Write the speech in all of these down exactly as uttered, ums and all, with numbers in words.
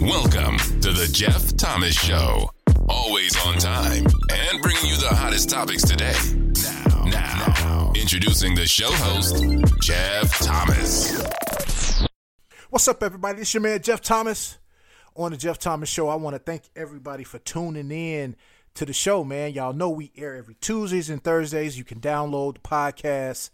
Welcome to the Jeff Thomas Show. Always on time and bringing you the hottest topics today. Now, now, now, introducing the show host, Jeff Thomas. What's up, everybody? It's your man, Jeff Thomas. On the Jeff Thomas Show, I want to thank everybody for tuning in to the show, man. Y'all know we air every Tuesdays and Thursdays. You can download the podcast.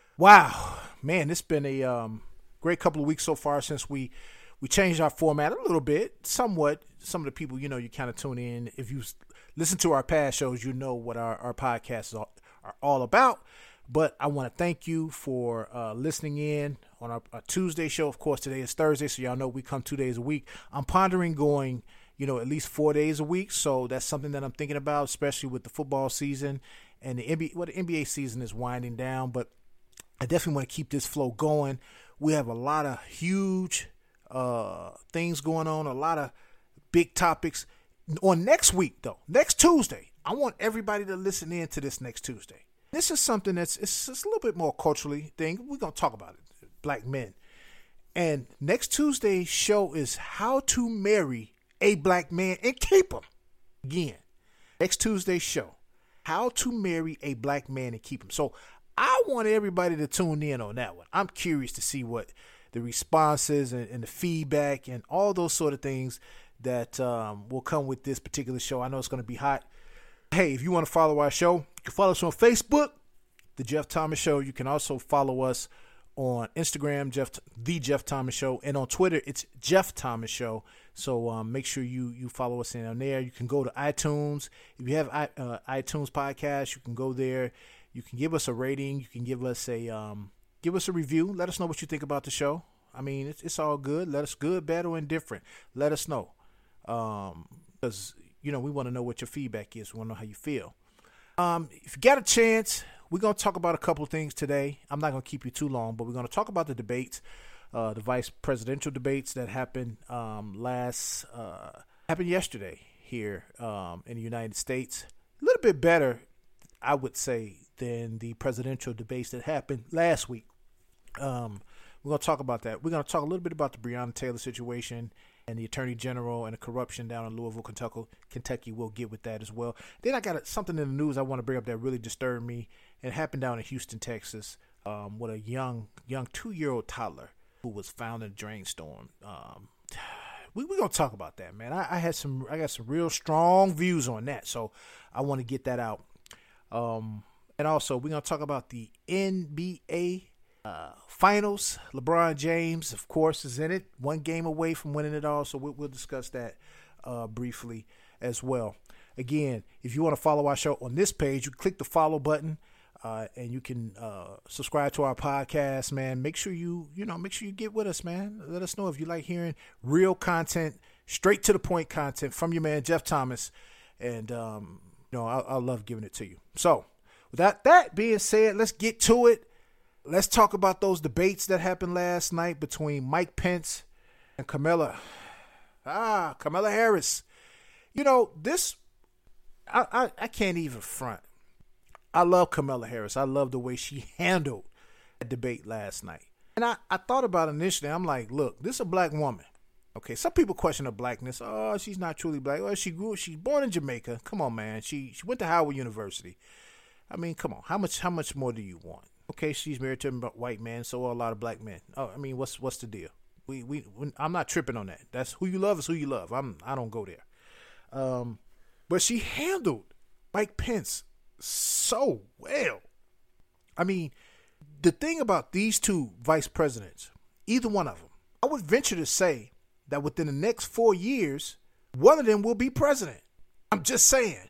Wow, man, it's been a um, great couple of weeks so far since we we changed our format a little bit, somewhat. Some of the people, you know, you kind of tune in. If you listen to our past shows, you know what our, our podcasts are, are all about. But I want to thank you for uh, listening in on our, our Tuesday show. Of course, today is Thursday, so y'all know we come two days a week. I'm pondering going, you know, at least four days a week. So that's something that I'm thinking about, especially with the football season and the N B A. Well, the N B A season is winding down, but I definitely want to keep this flow going. We have a lot of huge uh, things going on, a lot of big topics. On next week, though, next Tuesday, I want everybody to listen in to this next Tuesday. This is something that's it's, it's a little bit more culturally thing. We're going to talk about it, black men. And next Tuesday's show is how to marry a black man and keep him. Again, next Tuesday's show, how to marry a black man and keep him. So I want everybody to tune in on that one. I'm curious to see what the responses and, and the feedback and all those sort of things that um, will come with this particular show. I know it's going to be hot. Hey, if you want to follow our show, you can follow us on Facebook, The Jeff Thomas Show. You can also follow us on Instagram, Jeff, The Jeff Thomas Show. And on Twitter, it's Jeff Thomas Show. So um, make sure you you follow us in on there. You can go to iTunes. If you have uh, iTunes podcast, you can go there. You can give us a rating. You can give us a um, give us a review. Let us know what you think about the show. I mean, it's, it's all good. Let us good, bad, or indifferent. Let us know. Um, because, you know, we want to know what your feedback is. We want to know how you feel. Um, if you got a chance, we're going to talk about a couple of things today. I'm not going to keep you too long, but we're going to talk about the debates, uh, the vice presidential debates that happened um, last, uh, happened yesterday here um, in the United States. A little bit better, I would say, than the presidential debates that happened last week. Um, we're going to talk about that. We're going to talk a little bit about the Breonna Taylor situation and the Attorney General and the corruption down in Louisville, Kentucky. Kentucky, we'll get with that as well. Then I got something in the news I want to bring up that really disturbed me. It happened down in Houston, Texas, um, with a young, young two-year-old toddler who was found in a drain storm. Um, we we gonna talk about that, man. I, I had some, I got some real strong views on that, so I want to get that out. Um, and also, we're gonna talk about the N B A Uh, finals. LeBron James, of course, is in it. One game away from winning it all, so we'll, we'll discuss that uh, briefly as well. Again, if you want to follow our show on this page, you click the follow button, uh, and you can uh, subscribe to our podcast, man. Make sure you, you know, make sure you get with us, man. Let us know if you like hearing real content, straight to the point content from your man, Jeff Thomas. And, um, you know, I, I love giving it to you. So, with that, that being said, let's get to it. Let's talk about those debates that happened last night between Mike Pence and Kamala. Ah, Kamala Harris. You know, this, I, I, I can't even front. I love Kamala Harris. I love the way she handled that debate last night. And I, I thought about it initially. I'm like, look, this is a black woman. Okay, some people question her blackness. Oh, she's not truly black. Well, she grew, she's born in Jamaica. Come on, man. She she went to Howard University. I mean, come on. How much how much more do you want? Okay, she's married to a white man, so are a lot of black men. Oh, I mean, what's what's the deal? We we I'm not tripping on that. That's who you love is who you love. I'm I don't go there. Um, but she handled Mike Pence so well. I mean, the thing about these two vice presidents, either one of them, I would venture to say that within the next four years, one of them will be president. I'm just saying.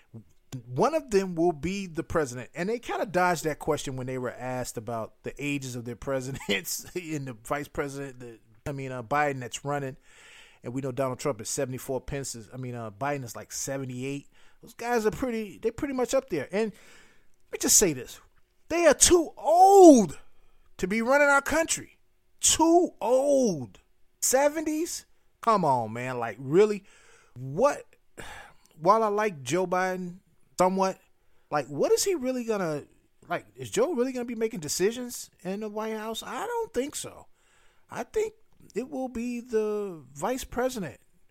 One of them will be the president. And they kind of dodged that question when they were asked about the ages of their presidents and the vice president, the, I mean, uh, Biden that's running. And we know Donald Trump is seventy-four. Pence is, I mean, uh, Biden is like seventy-eight. Those guys are pretty, they're pretty much up there. And let me just say this. They are too old to be running our country. Too old. seventies? Come on, man. Like, really? What? While I like Joe Biden somewhat, like, what is he really going to, like, is Joe really going to be making decisions in the White House? I don't think so. I think it will be the vice president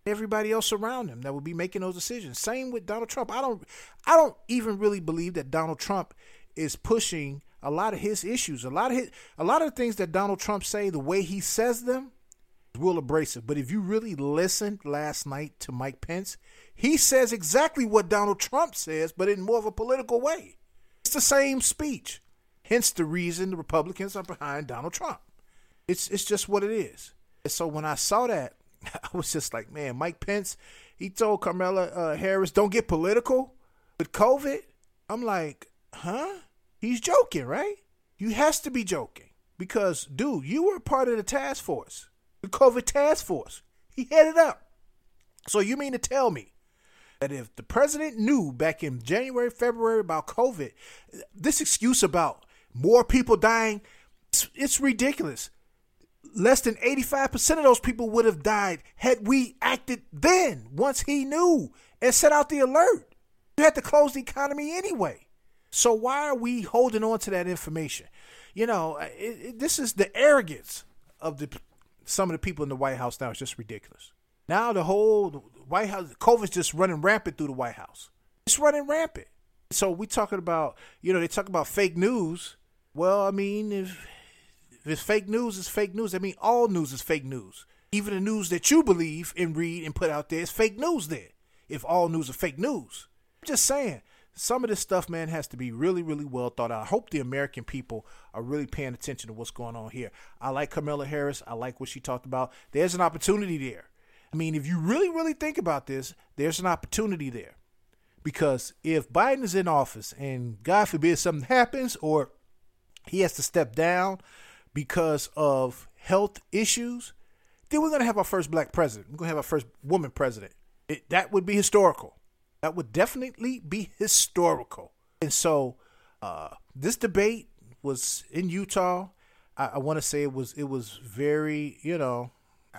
everybody else around him that would be making those decisions. Same with Donald Trump. I don't I don't even really believe that Donald Trump is pushing a lot of his issues. A lot of his, a lot of the things that Donald Trump say, the way he says them, is real abrasive. But if you really listened last night to Mike Pence, he says exactly what Donald Trump says, but in more of a political way. It's the same speech. Hence the reason the Republicans are behind Donald Trump. It's it's just what it is. And so when I saw that, I was just like, man, Mike Pence, he told Kamala uh, Harris, don't get political with COVID. I'm like, huh? He's joking, right? You has to be joking because, dude, you were part of the task force, the COVID task force. He headed up. So you mean to tell me that if the president knew back in January, February about COVID, this excuse about more people dying, it's, it's ridiculous. Less than eighty-five percent of those people would have died had we acted then, once he knew and set out the alert. You had to close the economy anyway. So why are we holding on to that information? You know, it, it, this is the arrogance of the some of the people in the White House now. It's just ridiculous. Now the whole White House, COVID's just running rampant through the White House. It's running rampant. So we talking about, you know, they talk about fake news. Well, I mean, if, if it's fake news, it's fake news. I mean, all news is fake news. Even the news that you believe and read and put out there is fake news there. If all news is fake news. I'm just saying, some of this stuff, man, has to be really, really well thought out. I hope the American people are really paying attention to what's going on here. I like Kamala Harris. I like what she talked about. There's an opportunity there. I mean, if you really, really think about this, there's an opportunity there. Because if Biden is in office and God forbid something happens or he has to step down because of health issues, then we're going to have our first black president. We're going to have our first woman president. It, that would be historical. That would definitely be historical. And so uh, this debate was in Utah. I, I want to say it was it was very, you know,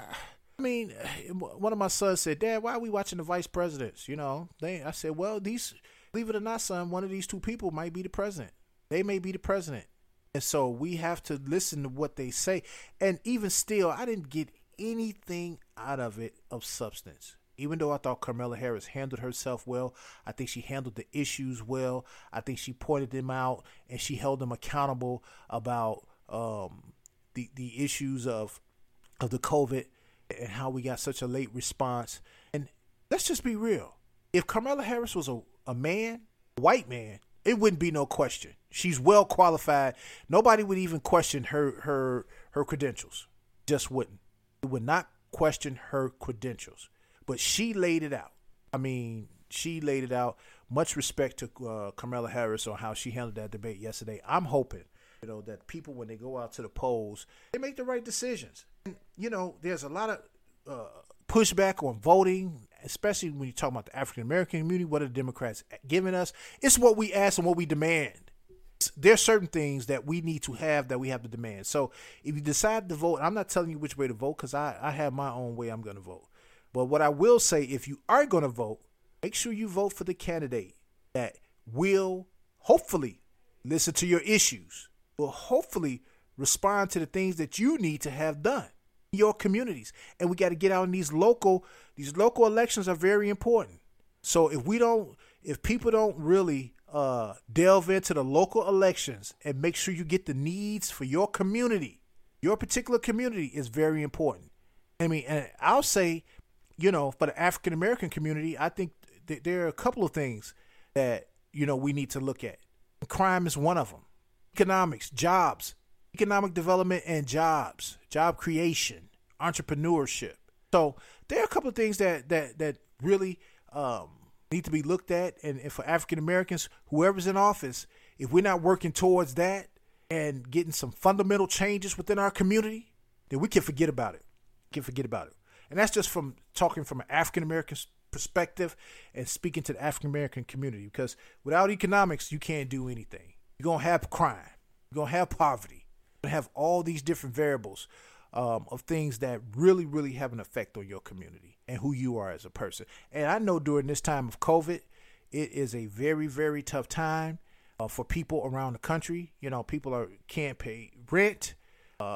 I mean, one of my sons said, Dad, why are we watching the vice presidents? You know, they. I said, well, these, believe it or not, son, one of these two people might be the president. They may be the president. And so we have to listen to what they say. And even still, I didn't get anything out of it of substance. Even though I thought Kamala Harris handled herself well, I think she handled the issues well. I think she pointed them out and she held them accountable about um, the the issues of of the COVID and how we got such a late response. And let's just be real. If Kamala Harris was a, a man, a white man, it wouldn't be no question. She's well qualified. Nobody would even question her her her credentials. Just wouldn't. It would not question her credentials. But she laid it out. I mean, she laid it out. Much respect to uh, Kamala Harris on how she handled that debate yesterday. I'm hoping, you know, that people, when they go out to the polls, they make the right decisions. And, you know, there's a lot of uh, pushback on voting, especially when you talk about the African-American community. What are the Democrats giving us? It's what we ask and what we demand. There's certain things that we need to have that we have to demand. So if you decide to vote, I'm not telling you which way to vote because I, I have my own way I'm going to vote. But what I will say, if you are going to vote, make sure you vote for the candidate that will hopefully listen to your issues, will hopefully respond to the things that you need to have done in your communities. And we got to get out in these local, these local elections are very important. So if we don't, if people don't really uh, delve into the local elections and make sure you get the needs for your community, your particular community is very important. I mean, and I'll say, you know, for the African-American community, I think th- there are a couple of things that, you know, we need to look at. Crime is one of them. Economics, jobs, economic development and jobs, job creation, entrepreneurship. So there are a couple of things that that that really um, need to be looked at. And, and for African-Americans, whoever's in office, if we're not working towards that and getting some fundamental changes within our community, then we can forget about it. We can forget about it. And that's just from talking from an African-American perspective and speaking to the African-American community. Because without economics, you can't do anything. You're going to have crime. You're going to have poverty. You're going to have all these different variables um, of things that really, really have an effect on your community and who you are as a person. And I know during this time of COVID, it is a very, very tough time uh, for people around the country. You know, people are can't pay rent. Uh,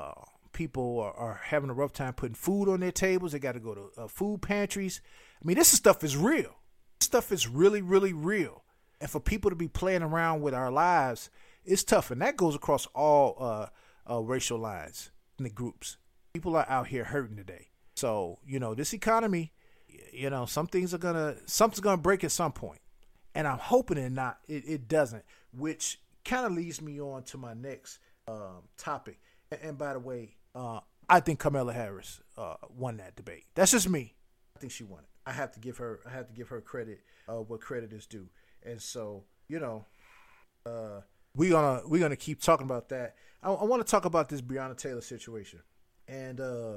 people are, are having a rough time putting food on their tables. They got to go to uh, food pantries. I mean, this stuff is real. This stuff is really, really real. And for people to be playing around with our lives, it's tough. And that goes across all uh, uh, racial lines in the groups. People are out here hurting today. So, you know, this economy, you know, some things are going to, something's going to break at some point. And I'm hoping it not, it, it doesn't, which kind of leads me on to my next um, topic. And, and by the way, uh, I think Kamala Harris uh, won that debate. That's just me. I think she won it. I have to give her, I have to give her credit, uh, what credit is due. And so, you know, uh, we're gonna we're gonna keep talking about that. I, I want to talk about this Breonna Taylor situation. And, uh,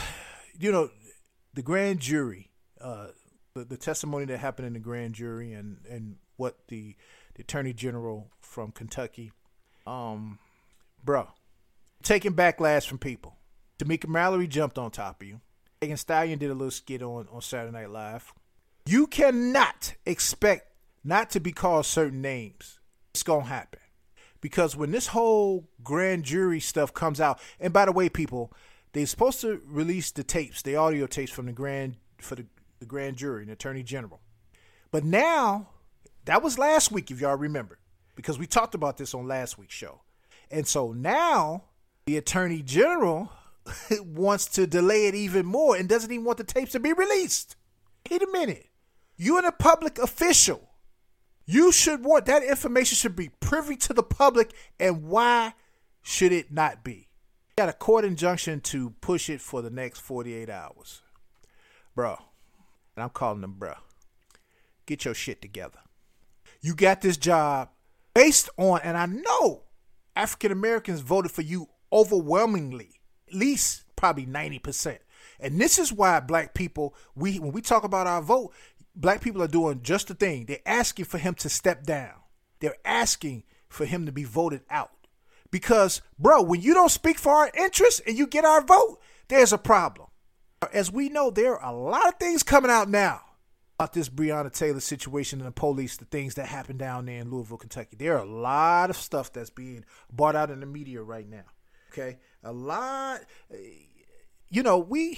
you know, the grand jury, uh, the, the testimony that happened in the grand jury and, and what the, the attorney general from Kentucky, um, bro, taking backlash from people. Tamika Mallory jumped on top of you. Megan Stallion did a little skit on, on Saturday Night Live. You cannot expect not to be called certain names. It's going to happen. Because when this whole grand jury stuff comes out, and by the way, people, they're supposed to release the tapes, the audio tapes from the grand for the, the grand jury and the attorney general. But now, that was last week, if y'all remember, because we talked about this on last week's show. And so now, the attorney general wants to delay it even more and doesn't even want the tapes to be released. Wait a minute. You're a public official. You should want, that information should be privy to the public, and why should it not be? Got a court injunction to push it for the next forty-eight hours. Bro, and I'm calling them bro, get your shit together. You got this job based on, and I know African Americans voted for you overwhelmingly, at least probably ninety percent. And this is why black people, we when we talk about our vote, black people are doing just the thing. They're asking for him to step down. They're asking for him to be voted out. Because, bro, when you don't speak for our interests and you get our vote, there's a problem. As we know, there are a lot of things coming out now about this Breonna Taylor situation and the police, the things that happened down there in Louisville, Kentucky. There are a lot of stuff that's being brought out in the media right now. Okay? A lot. You know, we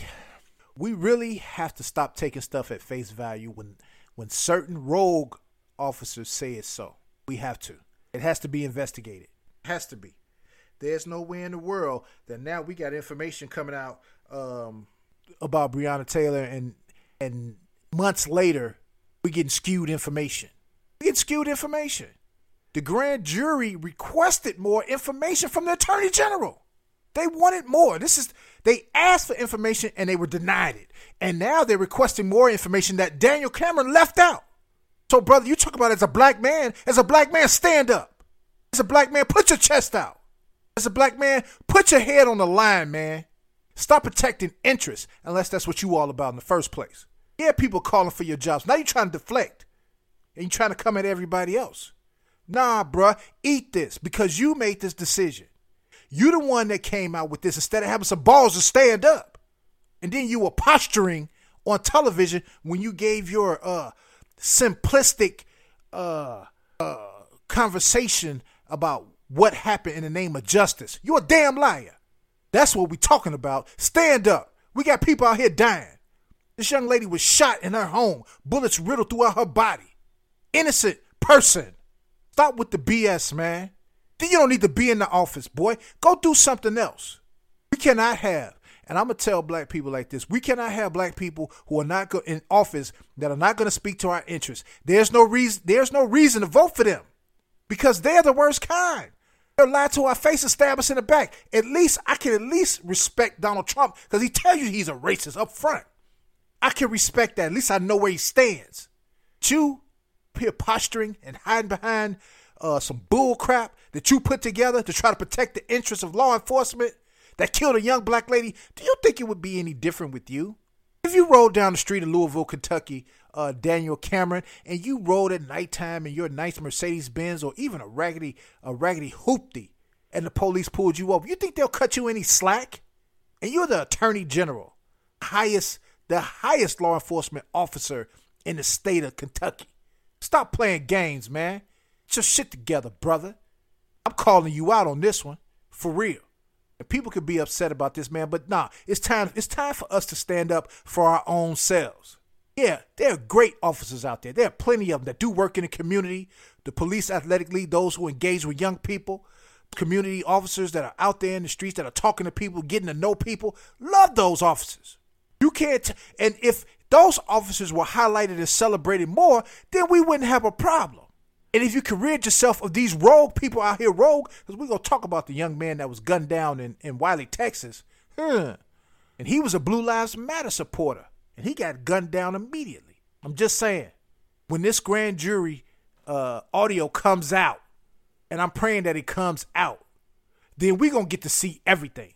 we really have to stop taking stuff at face value when when certain rogue officers say it's so. We have to. It has to be investigated. It has to be. There's no way in the world that now we got information coming out um, about Breonna Taylor, and and months later we getting skewed information. We get skewed information. The grand jury requested more information from the attorney general. They wanted more. This is they asked for information and they were denied it. And now they're requesting more information that Daniel Cameron left out. So, brother, you talk about it as a black man. As a black man, stand up. As a black man, put your chest out. As a black man, put your head on the line, man. Stop protecting interests, unless that's what you all about in the first place. Yeah, people calling for your jobs. Now you're trying to deflect. And you're trying to come at everybody else. Nah, bruh, eat this because you made this decision. You the one that came out with this instead of having some balls to stand up. And then you were posturing on television when you gave your uh, simplistic uh, uh, conversation about what happened in the name of justice. You're a damn liar. That's what we're talking about. Stand up. We got people out here dying. This young lady was shot in her home. Bullets riddled throughout her body. Innocent person. Stop with the B S, man. Then you don't need to be in the office, boy. Go do something else. We cannot have, and I'm going to tell black people like this, we cannot have black people who are not go- in office that are not going to speak to our interests. There's no reason, there's no reason to vote for them because they're the worst kind. They'll lie to our face and stab us in the back. At least, I can at least respect Donald Trump because he tells you he's a racist up front. I can respect that. At least I know where he stands. You here posturing and hiding behind uh, some bull crap that you put together to try to protect the interests of law enforcement that killed a young black lady. Do you think it would be any different with you? If you rode down the street of Louisville, Kentucky, uh, Daniel Cameron, and you rode at nighttime in your nice Mercedes Benz or even a raggedy, a raggedy hoopty, and the police pulled you over, you think they'll cut you any slack? And you're the attorney general, highest, the highest law enforcement officer in the state of Kentucky. Stop playing games, man. Get your shit together, brother. I'm calling you out on this one, for real. And people could be upset about this, man, but nah, it's time, it's time for us to stand up for our own selves. Yeah, there are great officers out there. There are plenty of them that do work in the community, the police athletic league, those who engage with young people, community officers that are out there in the streets that are talking to people, getting to know people. Love those officers. You can't, t- and if those officers were highlighted and celebrated more, then we wouldn't have a problem. And if you can rid yourself of these rogue people out here, rogue, because we're going to talk about the young man that was gunned down in, in Wiley, Texas. Hmm. And he was a Blue Lives Matter supporter. And he got gunned down immediately. I'm just saying, when this grand jury uh, audio comes out, and I'm praying that it comes out, then we're going to get to see everything.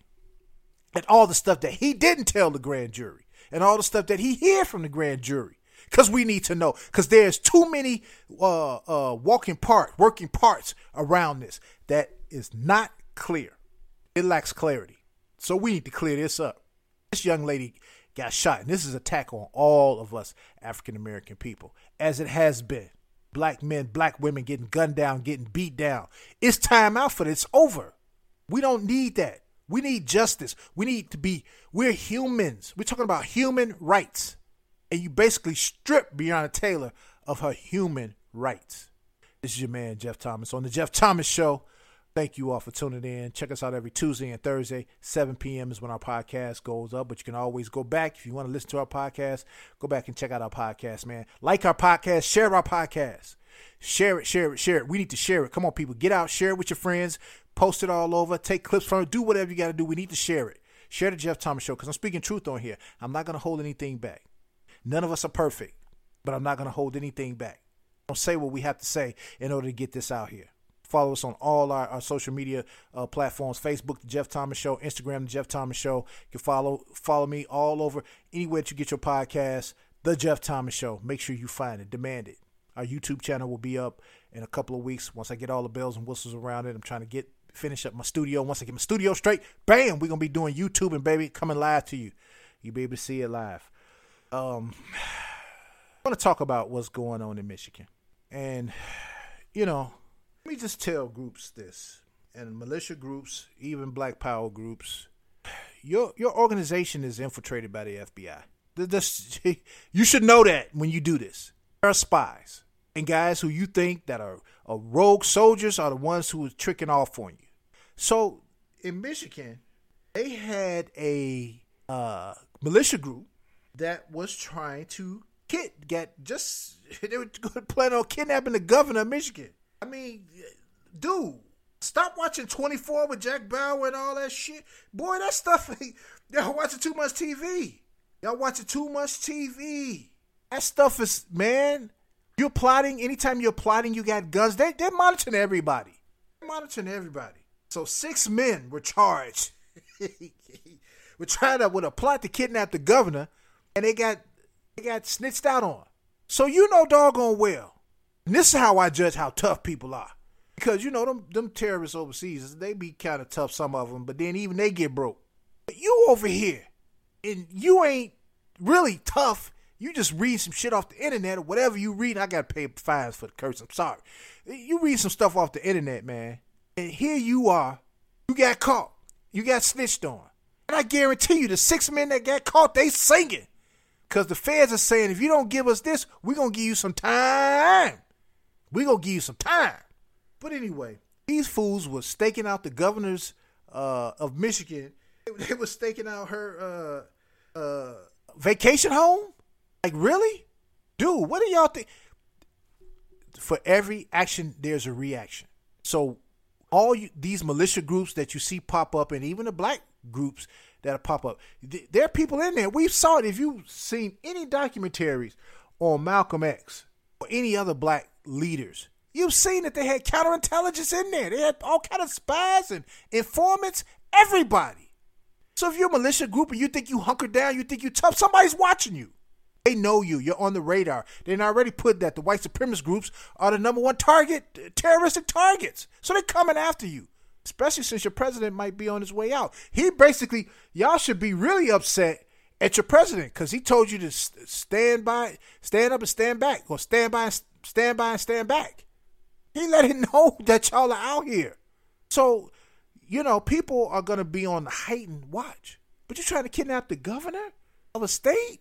And all the stuff that he didn't tell the grand jury. And all the stuff that he heard from the grand jury. Because we need to know. Because there's too many uh, uh, walking part, working parts around this that is not clear. It lacks clarity. So we need to clear this up. This young lady got shot. And this is an attack on all of us African-American people, as it has been. Black men, black women getting gunned down, getting beat down. It's time out for this. It's over. We don't need that. We need justice. We need to be, we're humans. We're talking about human rights. And you basically strip Breonna Taylor of her human rights. This is your man, Jeff Thomas, on the Jeff Thomas Show. Thank you all for tuning in. Check us out every Tuesday and Thursday. seven p.m. is when our podcast goes up. But you can always go back. If you want to listen to our podcast, go back and check out our podcast, man. Like our podcast. Share our podcast. Share it, share it, share it. We need to share it. Come on, people. Get out. Share it with your friends. Post it all over. Take clips from it. Do whatever you got to do. We need to share it. Share the Jeff Thomas Show, because I'm speaking truth on here. I'm not going to hold anything back. None of us are perfect, but I'm not going to hold anything back. Don't say what we have to say in order to get this out here. Follow us on all our, our social media uh, platforms. Facebook, The Jeff Thomas Show. Instagram, The Jeff Thomas Show. You can follow follow me all over. Anywhere that you get your podcast, The Jeff Thomas Show. Make sure you find it. Demand it. Our YouTube channel will be up in a couple of weeks once I get all the bells and whistles around it. I'm trying to get finish up my studio. Once I get my studio straight, bam, we're going to be doing YouTube and, baby, coming live to you. You'll be able to see it live. Um, I want to talk about what's going on in Michigan. And, you know, let me just tell groups this, and militia groups, even Black Power groups, your your organization is infiltrated by the F B I. This, you should know that when you do this. There are spies and guys who you think that are, are rogue soldiers are the ones who are tricking off on you. So in Michigan, they had a uh, militia group that was trying to kid get just they were going to plan on kidnapping the governor of Michigan. I mean, dude, stop watching twenty-four with Jack Bauer and all that shit. Boy, that stuff, y'all watching too much T V. Y'all watching too much T V. That stuff is, man, you're plotting. Anytime you're plotting, you got guns. They, they're monitoring everybody. They're monitoring everybody. So six men were charged. We're trying to, with a plot to kidnap the governor, and they got they got snitched out on. So you know doggone well. And this is how I judge how tough people are. Because, you know, them, them terrorists overseas, they be kind of tough, some of them, but then even they get broke. But you over here, and you ain't really tough. You just read some shit off the internet or whatever you read. I got to pay fines for the curse. I'm sorry. You read some stuff off the internet, man. And here you are. You got caught. You got snitched on. And I guarantee you the six men that got caught, they singing. Because the feds are saying, if you don't give us this, we're going to give you some time. We're going to give you some time. But anyway, these fools were staking out the governors uh, of Michigan. They were staking out her uh, uh, vacation home. Like, really? Dude, what do y'all think? For every action, there's a reaction. So all you, these militia groups that you see pop up, and even the black groups that pop up, th- there are people in there. We saw it. If you've seen any documentaries on Malcolm X or any other black leaders, you've seen that they had counterintelligence in there. They had all kind of spies and informants, everybody. So if you're a militia group and you think you hunker down, you think you tough, somebody's watching you. They know you. You're on the radar. They already put that the white supremacist groups are the number one target, terroristic targets. So they're coming after you, especially since your president might be on his way out. He basically, y'all should be really upset at your president because he told you to stand by, stand up and stand back, or stand by, and stand by and stand back. He let him know that y'all are out here. So you know, people are going to be on the heightened watch. But you're trying to kidnap the governor of a state?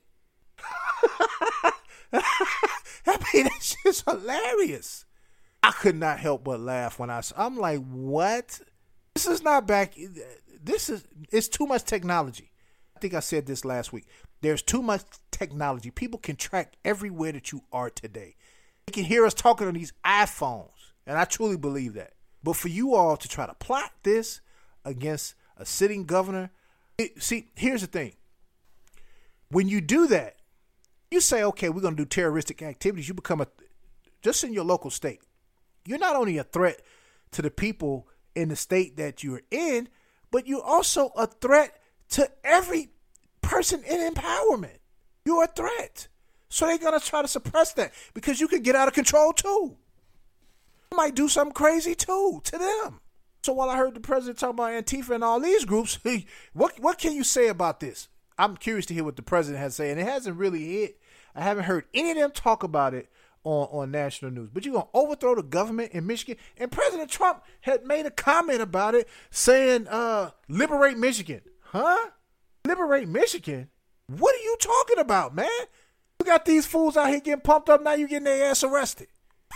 I mean, that shit's hilarious. I could not help but laugh when I saw. I'm like, what? This is not back. This is, it's too much technology. I think I said this last week. There's too much technology. People can track everywhere that you are today. They can hear us talking on these iPhones. And I truly believe that. But for you all to try to plot this against a sitting governor, it, see, here's the thing. When you do that, you say, okay, we're going to do terroristic activities. You become a, just in your local state, you're not only a threat to the people in the state that you're in, but you're also a threat to every person in empowerment. You're a threat. So they're going to try to suppress that because you can get out of control too. You might do something crazy too to them. So while I heard the president talk about Antifa and all these groups, what what can you say about this? I'm curious to hear what the president has to say, and it hasn't really hit. I haven't heard any of them talk about it on, on national news. But you're going to overthrow the government in Michigan? And President Trump had made a comment about it saying, uh, liberate Michigan. Huh? Liberate Michigan? What are you talking about, man? You got these fools out here getting pumped up, now you getting their ass arrested.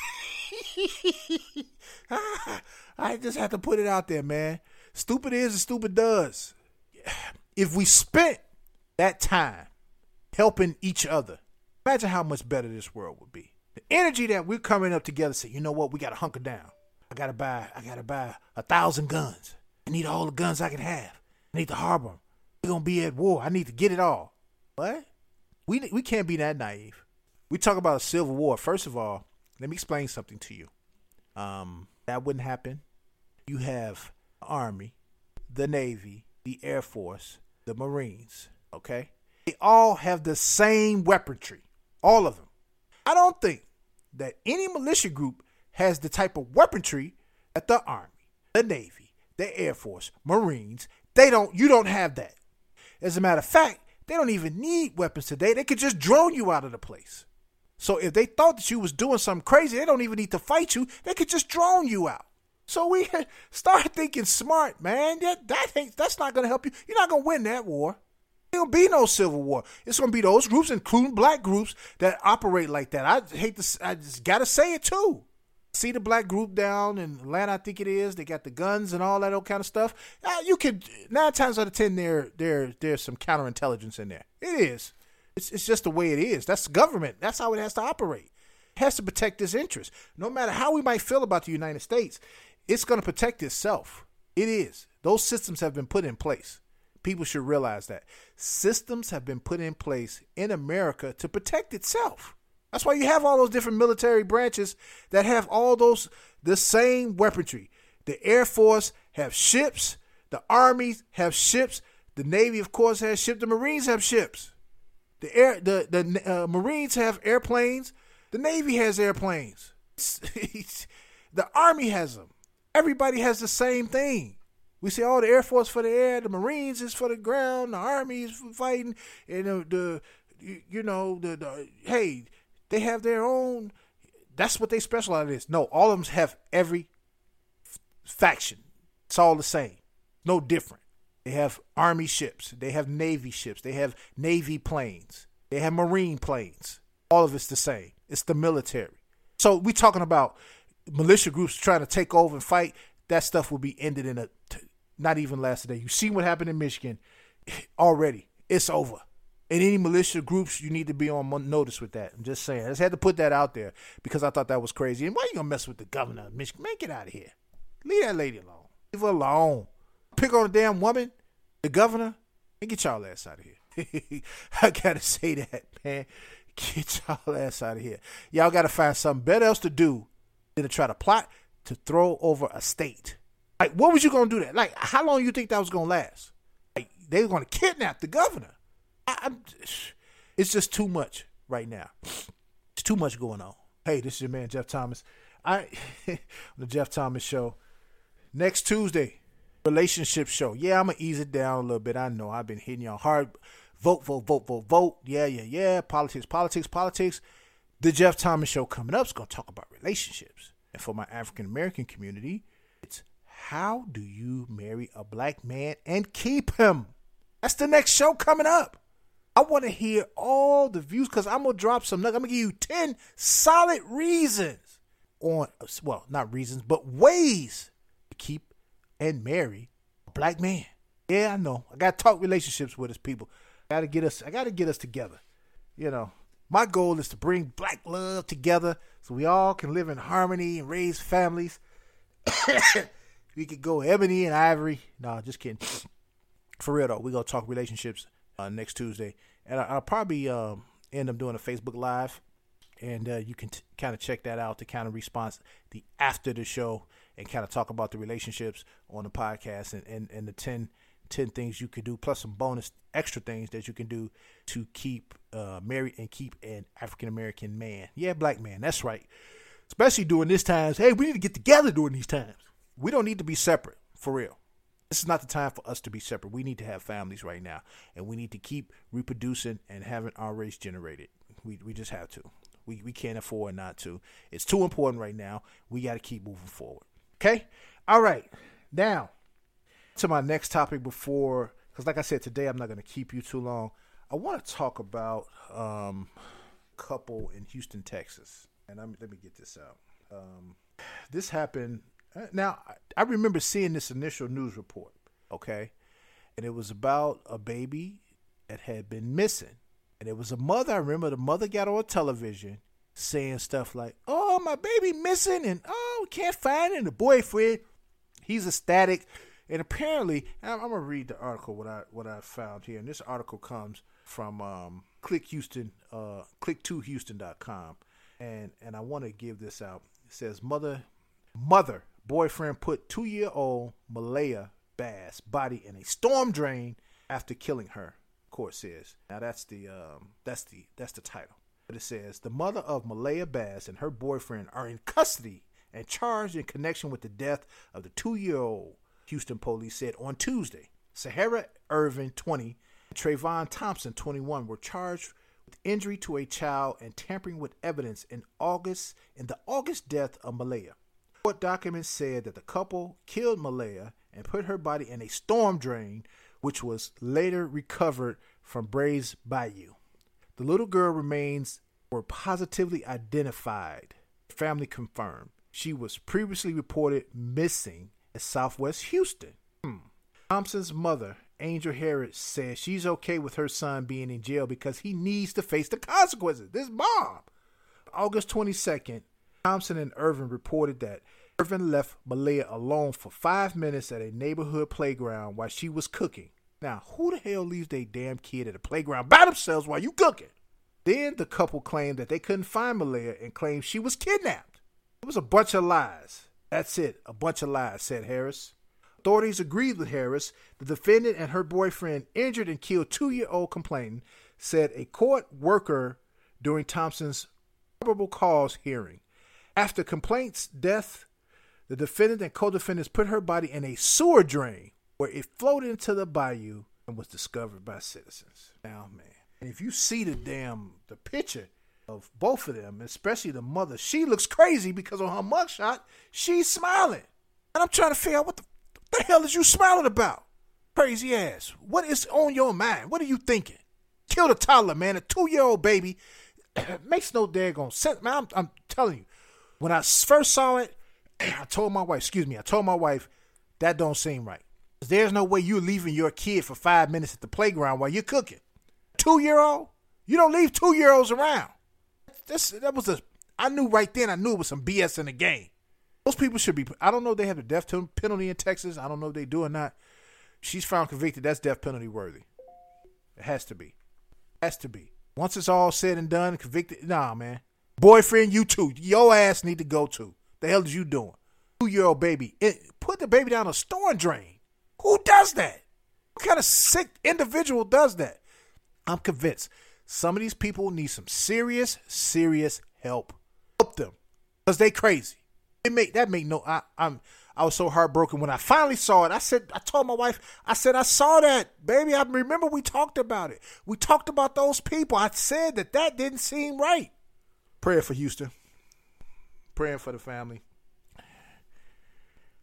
I just have to put it out there, man. Stupid is and stupid does. If we spent that time helping each other, imagine how much better this world would be. The energy that we're coming up together, say, you know what, we got to hunker down. I got to buy, I got to buy a thousand guns. I need all the guns I can have. I need to harbor them. We're going to be at war. I need to get it all. What? We, we can't be that naive. We talk about a civil war. First of all, let me explain something to you. Um, that wouldn't happen. You have the Army, the Navy, the Air Force, the Marines, okay? They all have the same weaponry, all of them. I don't think that any militia group has the type of weaponry that the Army, the Navy, the Air Force, Marines, they don't, you don't have that. As a matter of fact, they don't even need weapons today. They could just drone you out of the place. So if they thought that you was doing something crazy, they don't even need to fight you. They could just drone you out. So we start thinking smart, man. That, that ain't, that's not going to help you. You're not going to win that war. There will be no civil war. It's going to be those groups, including black groups, that operate like that. I hate to, I just got to say it too. See the black group down in Atlanta, I think it is. They got the guns and all that old kind of stuff. Uh, you could, nine times out of ten, there, there, there's some counterintelligence in there. It is. It's, it's just the way it is. That's government. That's how it has to operate. It has to protect its interests. No matter how we might feel about the United States, it's going to protect itself. It is. Those systems have been put in place. People should realize that. Systems have been put in place in America to protect itself. That's why you have all those different military branches that have all those, the same weaponry. The Air Force have ships. The Army have ships. The Navy, of course, has ships. The Marines have ships. The air, the, the uh, Marines have airplanes. The Navy has airplanes. The Army has them. Everybody has the same thing. We say, oh, the Air Force for the air, the Marines is for the ground, the Army is for fighting, and the, the you know, the, the hey, they have their own. That's what they specialize in. No, all of them have every f- faction. It's all the same. No different. They have Army ships. They have Navy ships. They have Navy planes. They have Marine planes. All of it's the same. It's the military. So we talking about militia groups trying to take over and fight. That stuff will be ended in a, not even last day. You see what happened in Michigan already. It's over. And any militia groups, you need to be on notice with that. I'm just saying. I just had to put that out there because I thought that was crazy. And why are you going to mess with the governor of Michigan? Man, get out of here. Leave that lady alone. Leave her alone. Pick on a damn woman, the governor, and get y'all ass out of here. I got to say that, man. Get y'all ass out of here. Y'all got to find something better else to do than to try to plot to throw over a state. Like, what was you going to do that? Like, how long you think that was going to last? Like, they were going to kidnap the governor. I, I'm, it's just too much right now. It's too much going on. Hey, this is your man, Jeff Thomas. I the Jeff Thomas Show. Next Tuesday, relationship show. Yeah, I'm going to ease it down a little bit. I know I've been hitting y'all hard. Vote, vote, vote, vote, vote. Yeah, yeah, yeah. Politics, politics, politics. The Jeff Thomas Show coming up is going to talk about relationships. And for my African-American community, it's How do you marry a black man and keep him? That's the next show coming up. I want to hear all the views because I'm going to drop some nuggets. I'm going to give you ten solid reasons on, well, not reasons, but ways to keep and marry a black man. Yeah, I know. I got to talk relationships with us, people. I got to get us, I got to get us together. You know, my goal is to bring black love together so we all can live in harmony and raise families. We could go ebony and ivory. No, just kidding. For real, though, we're going to talk relationships uh, next Tuesday. And I, I'll probably um, end up doing a Facebook Live. And uh, you can t- kind of check that out to kind of respond the after the show and kind of talk about the relationships on the podcast and, and, and the ten, ten things you could do, plus some bonus extra things that you can do to keep uh, married and keep an African-American man. Yeah, black man. That's right. Especially during these times. Hey, we need to get together during these times. We don't need to be separate, for real. This is not the time for us to be separate. We need to have families right now, and we need to keep reproducing and having our race generated. We we just have to. We we can't afford not to. It's too important right now. We got to keep moving forward. Okay? All right. Now, to my next topic before, because like I said, today I'm not going to keep you too long. I want to talk about um, a couple in Houston, Texas. And I'm, let me get this out. Um, this happened. Now, I remember seeing this initial news report, okay? And it was about a baby that had been missing. And it was a mother. I remember the mother got on television saying stuff like, oh, my baby missing, and oh, can't find it. And the boyfriend, he's ecstatic. And apparently, I'm, I'm going to read the article, what I what I found here. And this article comes from um, Click Houston, uh, click two houston dot com. And, and I want to give this out. It says, mother, mother. Boyfriend put two-year-old Malaya Bass body in a storm drain after killing her, court says. Now that's the um, that's the that's the title. But it says the mother of Malaya Bass and her boyfriend are in custody and charged in connection with the death of the two-year-old, Houston police said on Tuesday. Sahara Irvin, twenty, and Trayvon Thompson, twenty-one, were charged with injury to a child and tampering with evidence in August in the August death of Malaya. Court documents said that the couple killed Malaya and put her body in a storm drain, which was later recovered from Brays Bayou. The little girl remains were positively identified. Family confirmed. She was previously reported missing in Southwest Houston. Hmm. Thompson's mother, Angel Harris, says she's okay with her son being in jail because he needs to face the consequences. This mom. August twenty-second, Thompson and Irvin reported that Irvin left Malaya alone for five minutes at a neighborhood playground while she was cooking. Now, who the hell leaves their damn kid at a playground by themselves while you cooking? Then the couple claimed that they couldn't find Malaya and claimed she was kidnapped. It was a bunch of lies. That's it, a bunch of lies, said Harris. Authorities agreed with Harris. The defendant and her boyfriend injured and killed two-year-old complainant, said a court worker during Thompson's probable cause hearing. After complaint's death, the defendant and co-defendants put her body in a sewer drain where it floated into the bayou and was discovered by citizens. Now, man, if you see the damn, the picture of both of them, especially the mother, she looks crazy because on her mugshot, she's smiling. And I'm trying to figure out what the, the hell is you smiling about? Crazy ass. What is on your mind? What are you thinking? Killed a toddler, man, a two-year-old baby. Makes no daggone sense, man. I'm, I'm telling you. When I first saw it, I told my wife, excuse me, I told my wife, that don't seem right. There's no way you're leaving your kid for five minutes at the playground while you're cooking. Two-year-old? You don't leave two-year-olds around. This, that was a, I knew right then, I knew it was some B S in the game. Those people should be, I don't know if they have the death penalty in Texas. I don't know if they do or not. She's found convicted. That's death penalty worthy. It has to be. Has to be. Once it's all said and done, convicted, nah, man. Boyfriend, you too. Your ass need to go too. The hell is you doing? Two-year-old baby. It, put the baby down a storm drain. Who does that? What kind of sick individual does that? I'm convinced some of these people need some serious, serious help. Help them. Because they crazy. It make that make no I I'm I was so heartbroken when I finally saw it. I said, I told my wife, I said, I saw that, baby. I remember we talked about it. We talked about those people. I said that that didn't seem right. Prayer for Houston. Praying for the family.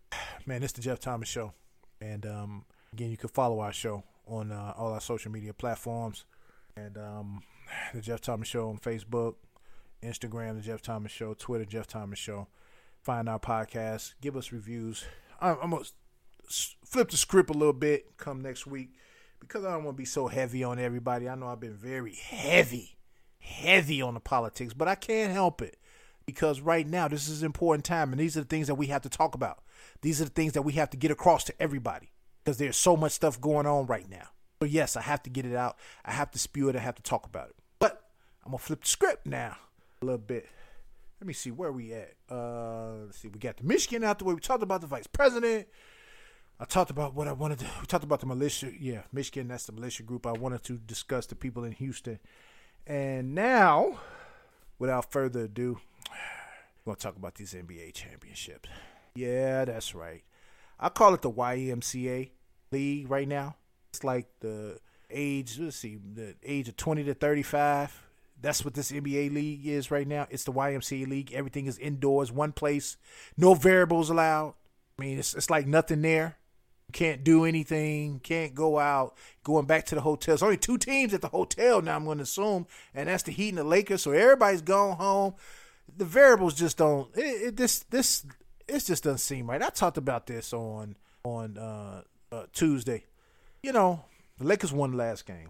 man, it's the Jeff Thomas Show. And, um, again, you can follow our show on uh, all our social media platforms. And um, the Jeff Thomas Show on Facebook, Instagram, the Jeff Thomas Show, Twitter, Jeff Thomas Show. Find our podcast. Give us reviews. I'm, I'm going to flip the script a little bit come next week because I don't want to be so heavy on everybody. I know I've been very heavy, heavy on the politics, but I can't help it because right now this is an important time, and these are the things that we have to talk about. These are the things that we have to get across to everybody because there's so much stuff going on right now. So, yes, I have to get it out. I have to spew it. I have to talk about it. But I'm going to flip the script now a little bit. Let me see where we at. Uh, let's see. We got the Michigan out the way. We talked about the vice president. I talked about what I wanted to. We talked about the militia. Yeah, Michigan, that's the militia group. I wanted to discuss the people in Houston. And now, without further ado, we're going to talk about these N B A championships. Yeah, that's right. I call it the Y M C A league right now. It's like the age, let's see, the age of twenty to thirty-five. That's what this N B A league is right now. It's the Y M C A league. Everything is indoors, one place, no variables allowed. I mean, it's it's like nothing there. You can't do anything, can't go out, going back to the hotel. There's only two teams at the hotel now, I'm going to assume, and that's the Heat and the Lakers, so everybody's gone home. The variables just don't, it, it, this, this, it just doesn't seem right. I talked about this on, on uh, uh, Tuesday. You know, the Lakers won the last game.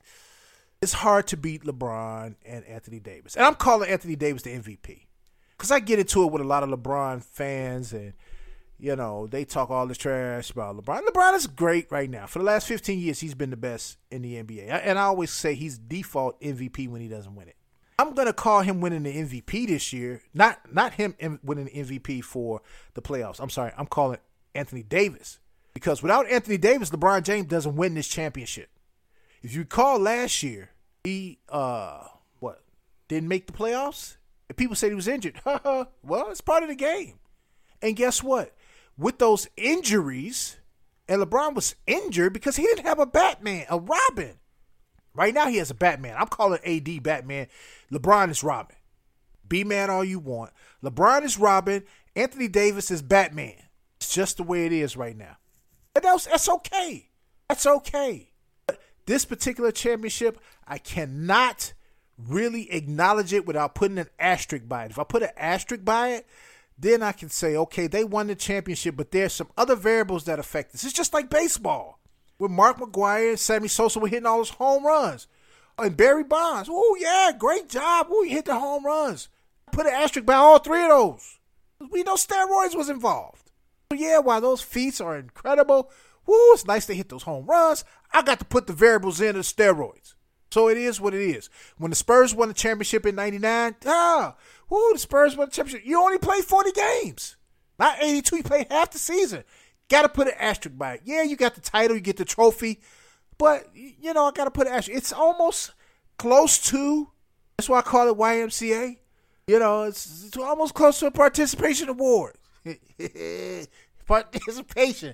It's hard to beat LeBron and Anthony Davis. And I'm calling Anthony Davis the M V P. Because I get into it with a lot of LeBron fans and, you know, they talk all this trash about LeBron. LeBron is great right now. For the last fifteen years, he's been the best in the N B A. And I always say he's default M V P when he doesn't win it. I'm going to call him winning the M V P this year. Not, not him winning the M V P for the playoffs. I'm sorry. I'm calling Anthony Davis. Because without Anthony Davis, LeBron James doesn't win this championship. If you recall last year, he, uh, what, didn't make the playoffs? And people said he was injured. Well, it's part of the game. And guess what? With those injuries, and LeBron was injured because he didn't have a Batman, a Robin. Right now he has a Batman. I'm calling A D Batman. LeBron is Robin. Be mad all you want. LeBron is Robin. Anthony Davis is Batman. It's just the way it is right now. And that's, that's okay. That's okay. This particular championship, I cannot really acknowledge it without putting an asterisk by it. If I put an asterisk by it, then I can say, okay, they won the championship, but there's some other variables that affect this. It's just like baseball. With Mark McGwire and Sammy Sosa were hitting all those home runs. And Barry Bonds, oh, yeah, great job. Oh, he hit the home runs. Put an asterisk by all three of those. We know steroids was involved. So, yeah, while those feats are incredible, woo, it's nice to hit those home runs. I got to put the variables in of steroids. So it is what it is. When the Spurs won the championship in ninety-nine, ah, woo, the Spurs won the championship. You only played forty games. Not eighty-two. You played half the season. Got to put an asterisk by it. Yeah, you got the title. You get the trophy. But, you know, I got to put an asterisk. It's almost close to, that's why I call it Y M C A. You know, it's, it's almost close to a participation award. Participation.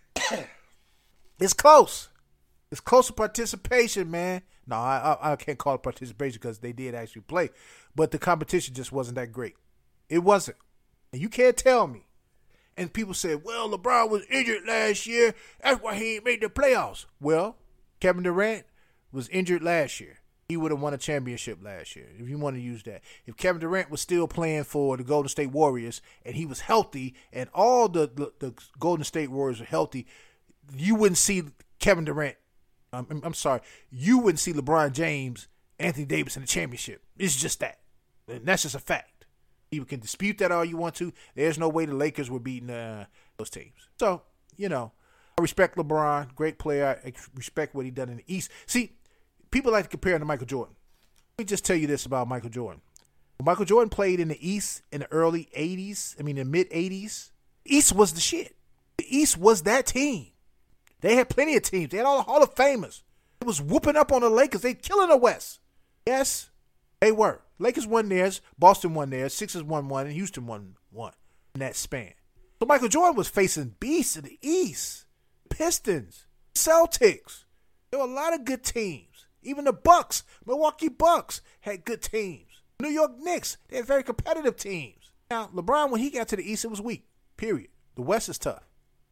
It's close. It's close to participation, man. No, I, I I can't call it participation because they did actually play. But the competition just wasn't that great. It wasn't. And you can't tell me. And people say, well, LeBron was injured last year. That's why he ain't made the playoffs. Well, Kevin Durant was injured last year. He would have won a championship last year, if you want to use that. If Kevin Durant was still playing for the Golden State Warriors and he was healthy and all the, the, the Golden State Warriors were healthy, you wouldn't see Kevin Durant. Um, I'm, I'm sorry. You wouldn't see LeBron James, Anthony Davis in the championship. It's just that. And that's just a fact. You can dispute that all you want to. There's no way the Lakers were beating uh, those teams. So, you know, I respect LeBron. Great player. I respect what he done in the East. See, people like to compare him to Michael Jordan. Let me just tell you this about Michael Jordan. When Michael Jordan played in the East in the early eighties, I mean, the mid-eighties, East was the shit. The East was that team. They had plenty of teams. They had all the Hall of Famers. It was whooping up on the Lakers. They killing the West. Yes, they were. Lakers won theirs. Boston won theirs. Sixers won one. And Houston won one in that span. So Michael Jordan was facing beasts in the East. Pistons. Celtics. There were a lot of good teams. Even the Bucks, Milwaukee Bucks, had good teams. New York Knicks, they had very competitive teams. Now, LeBron, when he got to the East, it was weak. Period. The West is tough.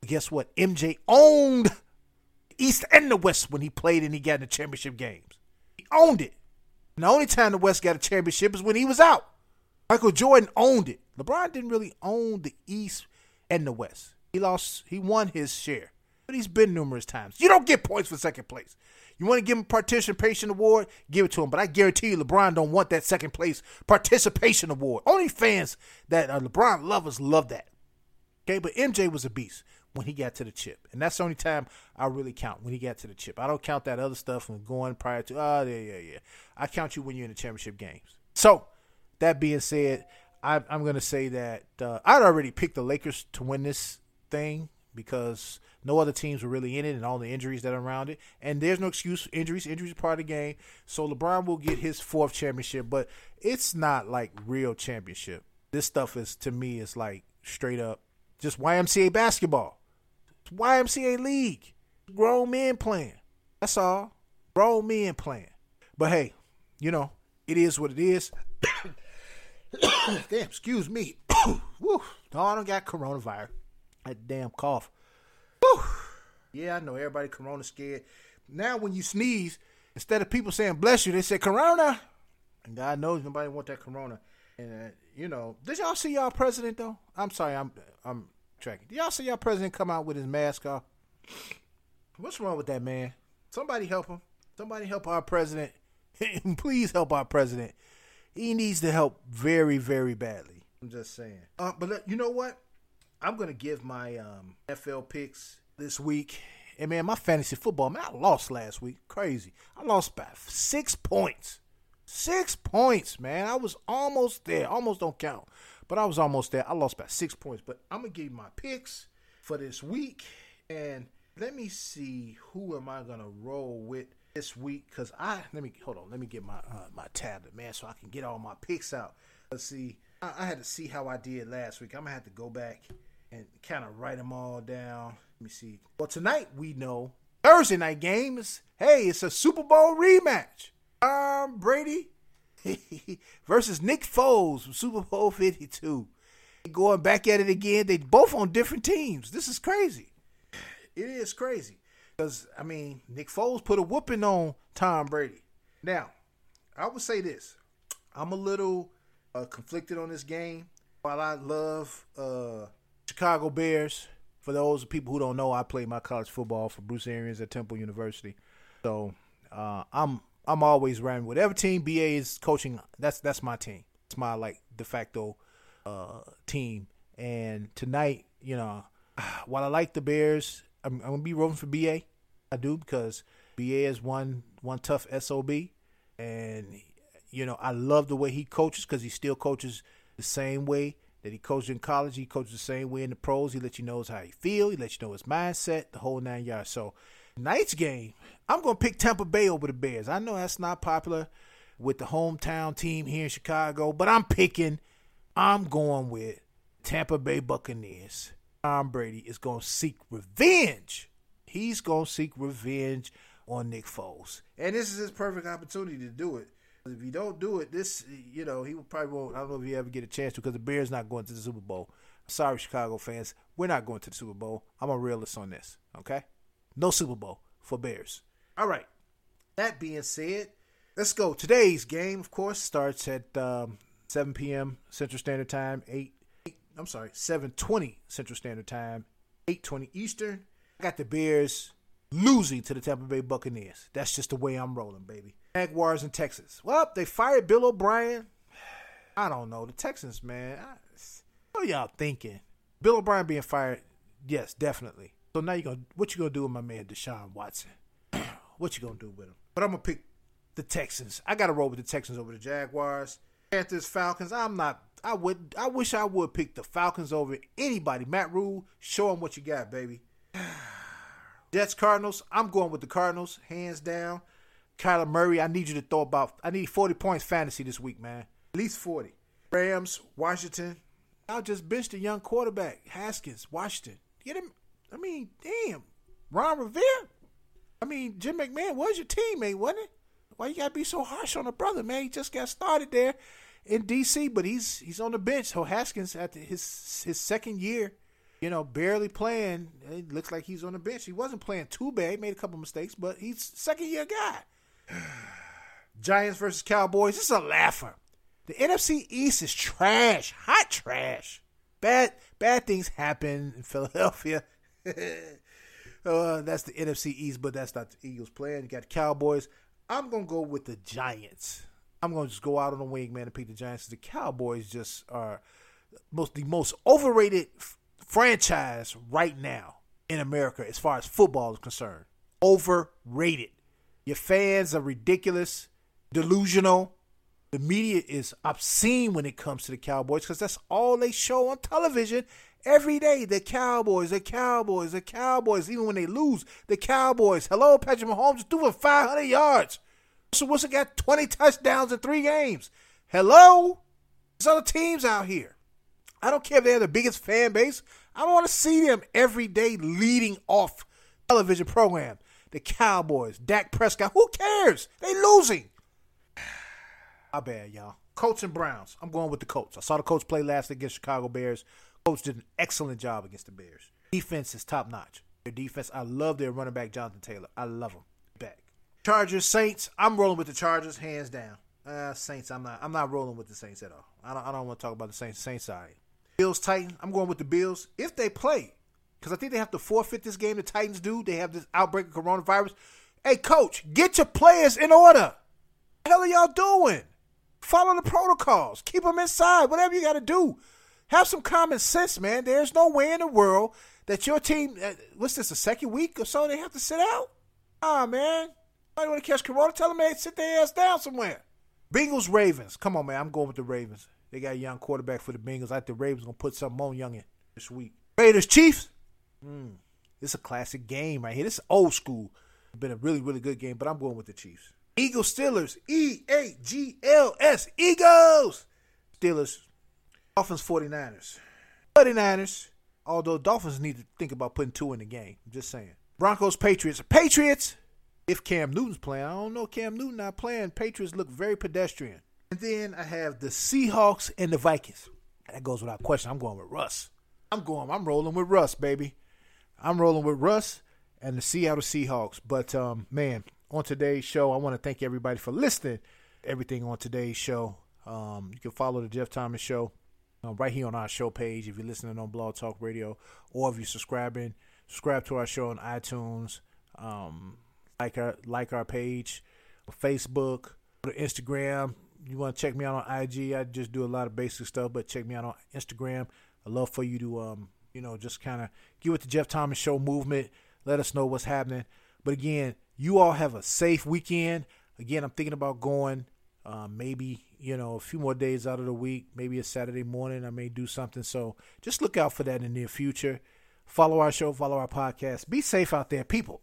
Guess what? M J owned the East and the West when he played and he got in the championship games. He owned it. And the only time the West got a championship is when he was out. Michael Jordan owned it. LeBron didn't really own the East and the West. He lost, he won his share. But he's been numerous times. You don't get points for second place. You want to give him a participation award? Give it to him. But I guarantee you LeBron don't want that second place participation award. Only fans that are LeBron lovers love that. Okay, but M J was a beast when he got to the chip. And that's the only time I really count, when he got to the chip. I don't count that other stuff from going prior to, oh, yeah, yeah, yeah. I count you when you're in the championship games. So, that being said, I, I'm going to say that uh, I'd already picked the Lakers to win this thing because no other teams were really in it and all the injuries that are around it. And there's no excuse for injuries. Injuries are part of the game. So, LeBron will get his fourth championship, but it's not like real championship. This stuff is, to me, is like straight up just Y M C A basketball. It's Y M C A league. Grown men playing. That's all. Grown men playing. But hey, you know, it is what it is. Damn, excuse me. Woo. No, I don't got coronavirus. That damn cough. Woo. Yeah, I know everybody corona scared. Now when you sneeze, instead of people saying bless you, they say corona. And God knows nobody want that corona. And, uh, you know, did y'all see y'all president, though? I'm sorry, I'm I'm tracking. Did y'all see y'all president come out with his mask off? What's wrong with that, man? Somebody help him. Somebody help our president. Please help our president. He needs the help very, very badly. I'm just saying. Uh, but you know what? I'm going to give my um, N F L picks this week. And, man, my fantasy football, man, I lost last week. Crazy. I lost by six points. Six points, man. I was almost there. Almost don't count. But I was almost there. I lost by six points. But I'm going to give you my picks for this week. And let me see, who am I going to roll with this week? Because I, let me, hold on. Let me get my uh, my tablet, man, so I can get all my picks out. Let's see. I, I had to see how I did last week. I'm going to have to go back and kind of write them all down. Let me see. Well, tonight we know Thursday night game is, hey, it's a Super Bowl rematch. Tom Brady versus Nick Foles from Super Bowl fifty-two. Going back at it again. They both on different teams. This is crazy. It is crazy. Because, I mean, Nick Foles put a whooping on Tom Brady. Now, I would say this. I'm a little uh, conflicted on this game. While I love uh, Chicago Bears, for those people who don't know, I played my college football for Bruce Arians at Temple University. So, uh, I'm I'm always running whatever team B A is coaching. That's that's my team. It's my like de facto uh, team. And tonight, you know, while I like the Bears, I'm, I'm gonna be rooting for B A. I do, because B A is one one tough S O B, and you know I love the way he coaches, because he still coaches the same way that he coached in college. He coaches the same way in the pros. He lets you know how he feel. He lets you know his mindset, the whole nine yards. So tonight's game, I'm going to pick Tampa Bay over the Bears. I know that's not popular with the hometown team here in Chicago, but I'm picking, I'm going with Tampa Bay Buccaneers. Tom Brady is going to seek revenge. He's going to seek revenge on Nick Foles. And this is his perfect opportunity to do it. If he don't do it, this, you know, he probably won't. I don't know if he ever get a chance to, because the Bears not going to the Super Bowl. Sorry, Chicago fans. We're not going to the Super Bowl. I'm a realist on this, okay? No Super Bowl for Bears. All right. That being said, let's go. Today's game, of course, starts at um, seven p.m. Central Standard Time, eight, eight I'm sorry, seven twenty Central Standard Time, eight twenty Eastern. I got the Bears losing to the Tampa Bay Buccaneers. That's just the way I'm rolling, baby. Jaguars and Texans. Well, they fired Bill O'Brien. I don't know. The Texans, man. I, what are y'all thinking? Bill O'Brien being fired? Yes, definitely. So now you gonna what you gonna do with my man Deshaun Watson? What you gonna do with him? But I'm gonna pick the Texans. I gotta roll with the Texans over the Jaguars. Panthers, Falcons. I'm not. I would. I wish I would pick the Falcons over anybody. Matt Rule, show them what you got, baby. Jets, Cardinals. I'm going with the Cardinals, hands down. Kyler Murray, I need you to throw about, I need forty points fantasy this week, man. At least forty. Rams, Washington. I'll just bench the young quarterback, Haskins, Washington. Get him, I mean, damn. Ron Rivera? I mean, Jim McMahon was your teammate, wasn't it? Why you got to be so harsh on the brother, man? He just got started there in D C, but he's he's on the bench. So Haskins, at his his second year, You know, barely playing. It looks like he's on the bench. He wasn't playing too bad. He made a couple mistakes, but he's second year guy. Giants versus Cowboys. This is a laugher. The N F C East is trash. Hot trash. Bad bad things happen in Philadelphia. uh, that's the N F C East, but that's not the Eagles playing. You got the Cowboys. I'm going to go with the Giants. I'm going to just go out on a wing, man, and pick the Giants. The Cowboys just are most the most overrated f- franchise right now in America as far as football is concerned. Overrated. Your fans are ridiculous, delusional. The media is obscene when it comes to the Cowboys because that's all they show on television every day. The Cowboys, the Cowboys, the Cowboys. Even when they lose, the Cowboys. Hello, Patrick Mahomes is threw for five hundred yards. Russell Wilson got twenty touchdowns in three games. Hello? There's other teams out here. I don't care if they're the biggest fan base. I don't want to see them every day leading off television program. The Cowboys, Dak Prescott. Who cares? They losing. My bad, y'all. Colts and Browns. I'm going with the Colts. I saw the Colts play last against Chicago Bears. Colts did an excellent job against the Bears. Defense is top-notch. Their defense, I love their running back, Jonathan Taylor. I love him. Back. Chargers, Saints. I'm rolling with the Chargers, hands down. Uh, Saints, I'm not I'm not rolling with the Saints at all. I don't, I don't want to talk about the Saints. Saints side. Bills, Titans. I'm going with the Bills. If they play, because I think they have to forfeit this game, the Titans do. They have this outbreak of coronavirus. Hey, coach, get your players in order. What the hell are y'all doing? Follow the protocols. Keep them inside. Whatever you got to do. Have some common sense, man. There's no way in the world that your team, uh, what's this, the second week or so they have to sit out? Ah, man. Somebody want to catch corona? Tell them they sit their ass down somewhere. Bengals, Ravens. Come on, man. I'm going with the Ravens. They got a young quarterback for the Bengals. I think the Ravens going to put something on youngin this week. Raiders, Chiefs. Mm, this is a classic game right here. This is old school. It's been a really, really good game, but I'm going with the Chiefs. Eagles, Steelers. E A G L S. Eagles. Steelers. Dolphins, forty-niners. forty-niners. Although Dolphins need to think about putting two in the game. I'm just saying. Broncos, Patriots. Patriots. If Cam Newton's playing. I don't know. Cam Newton not playing. Patriots look very pedestrian. And then I have the Seahawks and the Vikings. That goes without question. I'm going with Russ. I'm going. I'm rolling with Russ, baby. I'm rolling with Russ and the Seattle Seahawks. But, um, man, on today's show, I want to thank everybody for listening. Everything on today's show. Um, you can follow the Jeff Thomas Show uh, right here on our show page if you're listening on Blog Talk Radio, or if you're subscribing, subscribe to our show on iTunes. Um, like our like our page on Facebook, or Instagram. You want to check me out on I G? I just do a lot of basic stuff, but check me out on Instagram. I'd love for you to, um, you know, just kind of get with the Jeff Thomas Show movement. Let us know what's happening. But again, you all have a safe weekend. Again, I'm thinking about going um, maybe, you know, a few more days out of the week. Maybe a Saturday morning I may do something. So just look out for that in the near future. Follow our show. Follow our podcast. Be safe out there, people.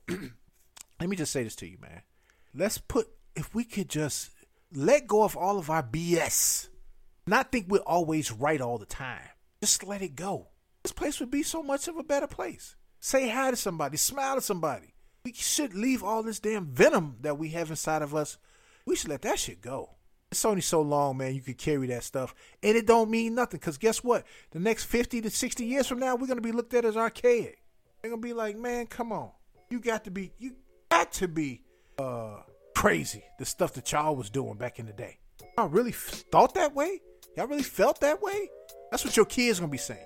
Let me just say this to you, man. Let's put, if we could just let go of all of our B S. Not think we're always right all the time. Just let it go. This place would be so much of a better place. Say hi to somebody. Smile at somebody. We should leave all this damn venom that we have inside of us. We should let that shit go. It's only so long, man, you can carry that stuff. And it don't mean nothing. Because guess what? The next fifty to sixty years from now, we're going to be looked at as archaic. They're going to be like, man, come on. You got to be, you got to be uh, crazy. The stuff that y'all was doing back in the day. Y'all really f- thought that way? Y'all really felt that way? That's what your kids going to be saying.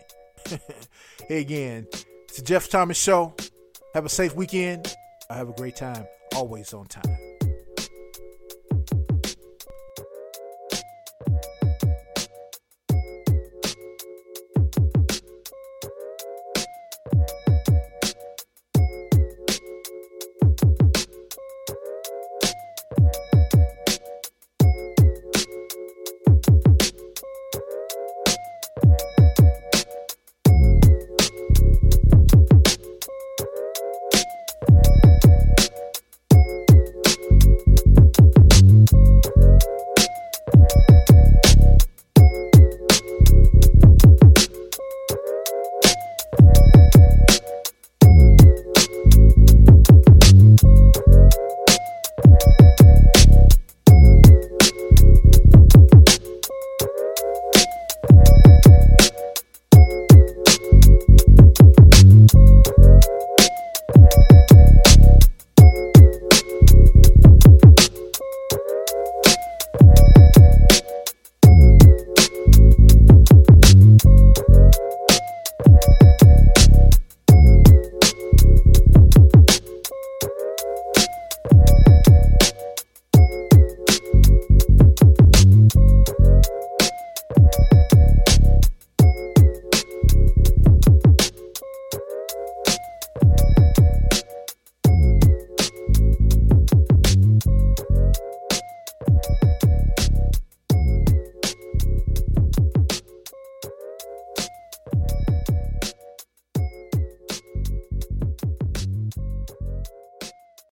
Hey, again, it's the Jeff Thomas Show. Have a safe weekend. I have a great time. Always on time.